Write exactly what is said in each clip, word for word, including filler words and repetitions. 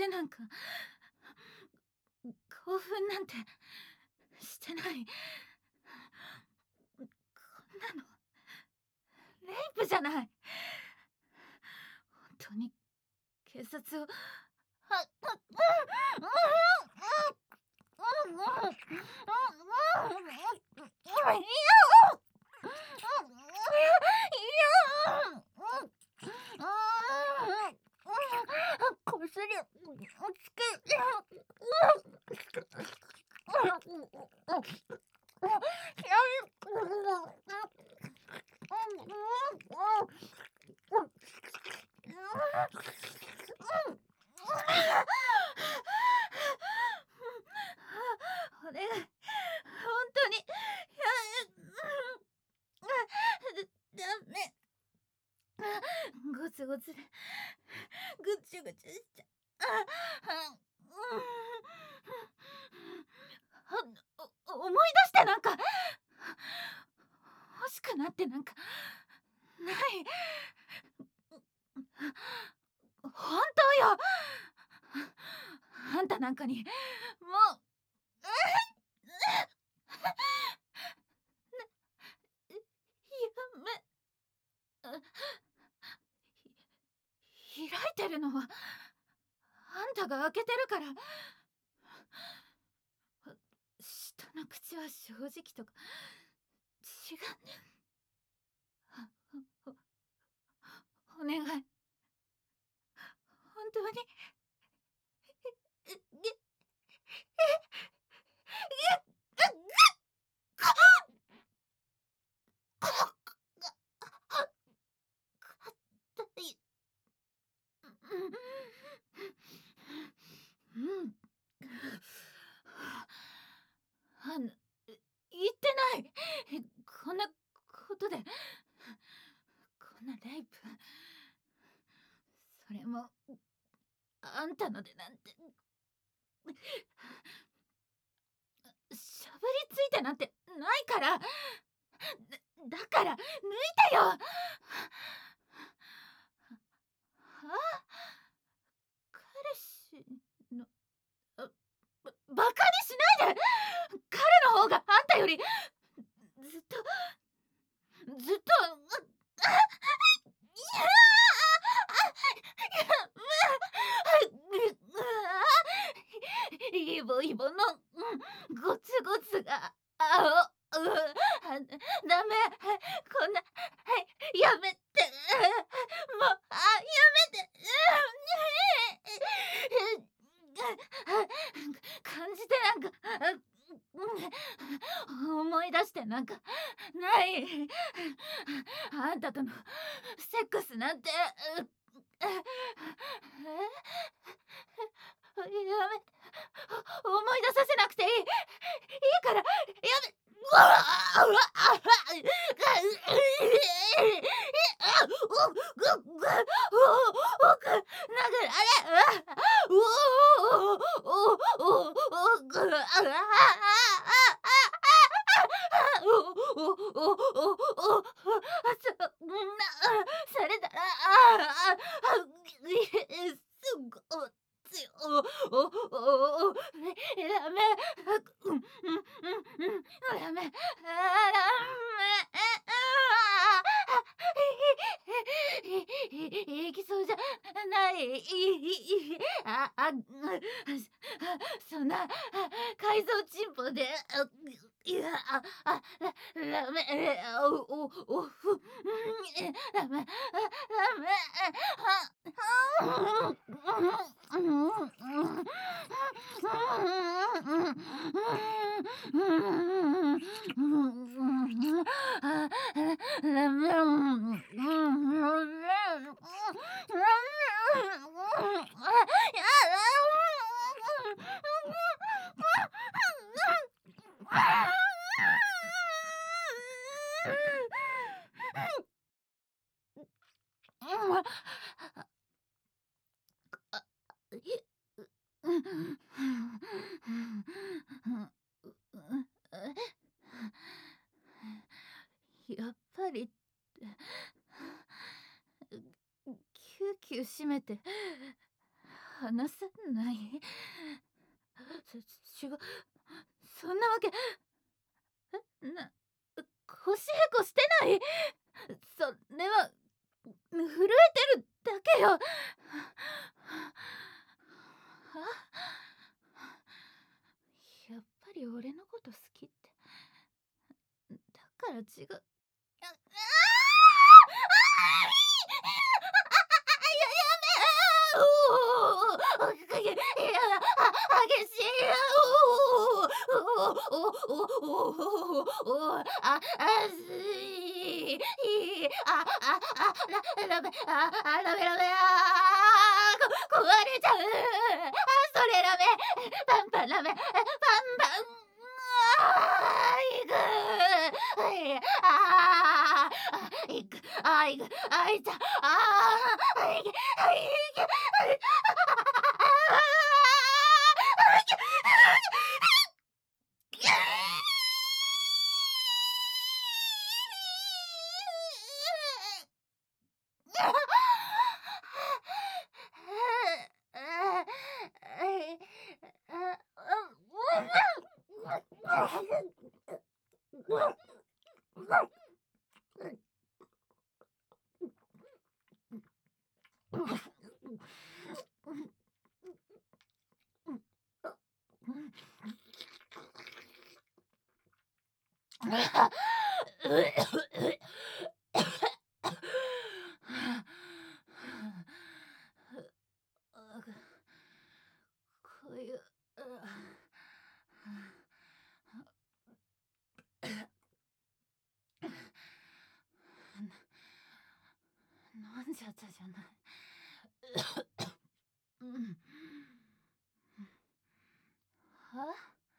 してなんか興奮なんてしてない。こんなのレイプじゃない。本当に警察を。はこすりつけ。お願い、本当に。ダメ。ゴツゴツでぐちゅぐちゅしちゃう。思い出してなんか欲しくなってなんかない。本当よ。あんたなんかにもうやめ。開いてるのはあんたが開けてるから。下の口は正直とか違う。お願い、本当に。うん。あの、言ってない。こんなことで、こんなレイプ、それもあんたのでなんて。しゃぶりついてなんてないから。だ、だから抜いてよ。はあ、彼氏の、あ、ばバカにしないで。彼の方があんたよりずっとずっと。イボイボのゴツゴツがあおう。ダメ、こんな。やめて、もう。あ、やめて。感じてなんか思い出してなんかない。あんたとのセックスなんて。え、やめ、思い出させなくていい。いいからやめ。うわあ、うわあ、奥殴る。あれ。おおおおおぐああおおおおおそんなされたら。ああすごつよ。おおおダメ。うんうんうんダメ。あダメ。いきそうじゃない。ああそんな改造チンポで。いやああダメ。おおおふダメダメ。やっぱりキューキュー締めて話さない。し違う、そんなわけな、腰へこしてない。それは震えてるだけよ。はやっぱり俺のこと好きって。だから違う。あああいややめいや激しいよおおおおおああすいあああララベああラベラベあこ壊れちゃうあそれラメパンパンラメパンパンあいくはいああいくあいくあいちゃああいくあいくこういうなんじゃったじゃないうんは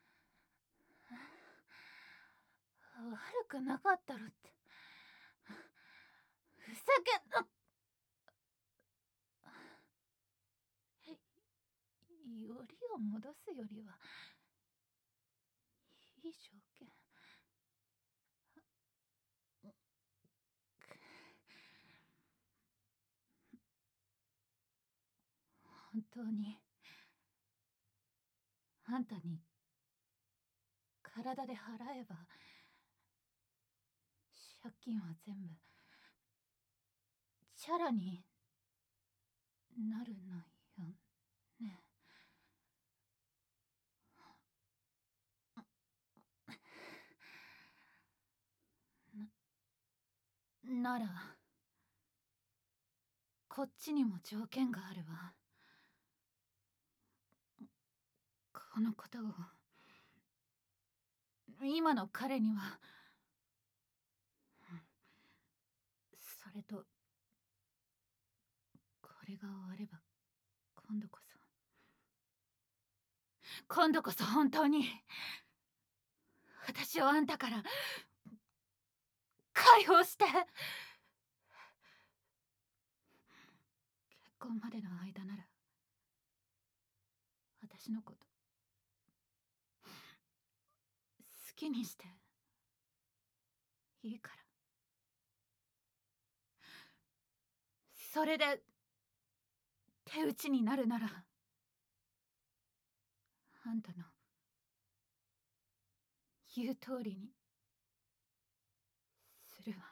悪くなかったろってふざけんなよりを戻すよりはいい条件本当にあんたに体で払えば借金は全部チャラになるのよね。な、ならこっちにも条件があるわ。このことを今の彼にはそれとこれが終われば今度こそ今度こそ本当に私をあんたから解放して結婚までの間なら私のこと好きにしていいからそれで手打ちになるならあんたの言う通りにするわ。